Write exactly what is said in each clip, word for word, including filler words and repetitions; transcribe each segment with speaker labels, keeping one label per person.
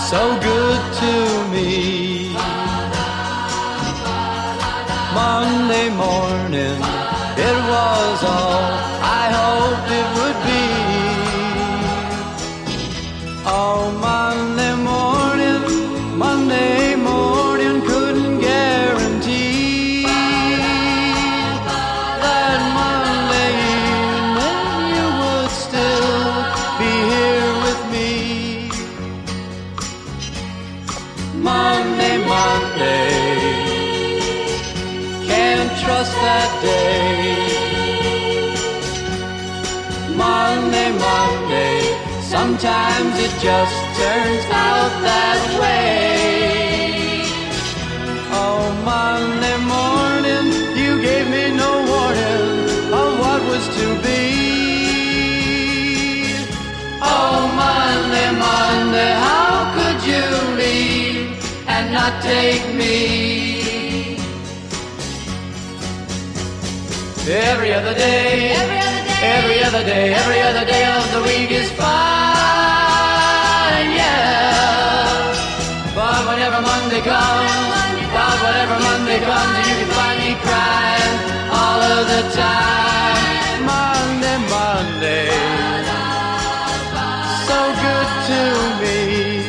Speaker 1: so good to me. Monday morning, it was all I hoped it would be. Oh, Monday morning, Monday morning couldn't guarantee that Monday evening you would still be here with me. Monday, Monday, can't trust that day. Monday, Monday, sometimes it just turns out that way. Oh, Monday morning, you gave me no warning of what was to be. Oh, Monday, Monday, how could you leave and not take me? Every other day, every other day, every other day, every other day of the week is fine, yeah. But whenever Monday comes, but whenever Monday comes, you can find me crying all of the time. Monday, Monday, so good to me.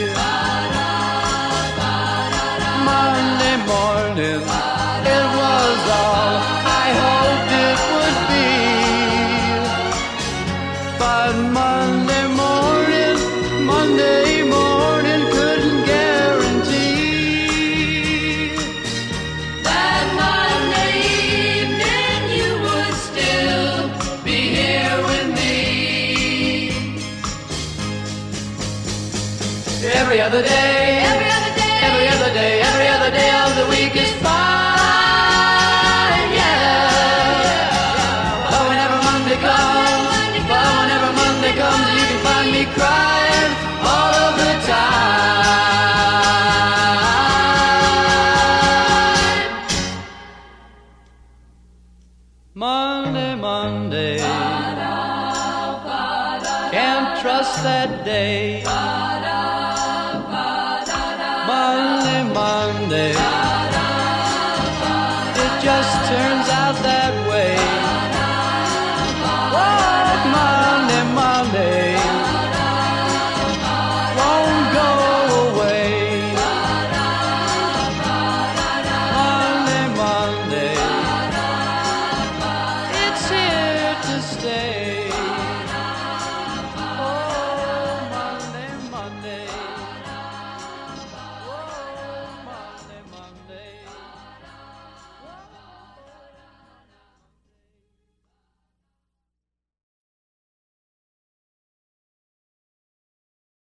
Speaker 1: Monday morning, it was all I hoped it would be. But Monday morning, Monday morning couldn't guarantee that Monday evening you would still be here with me. Every other day, every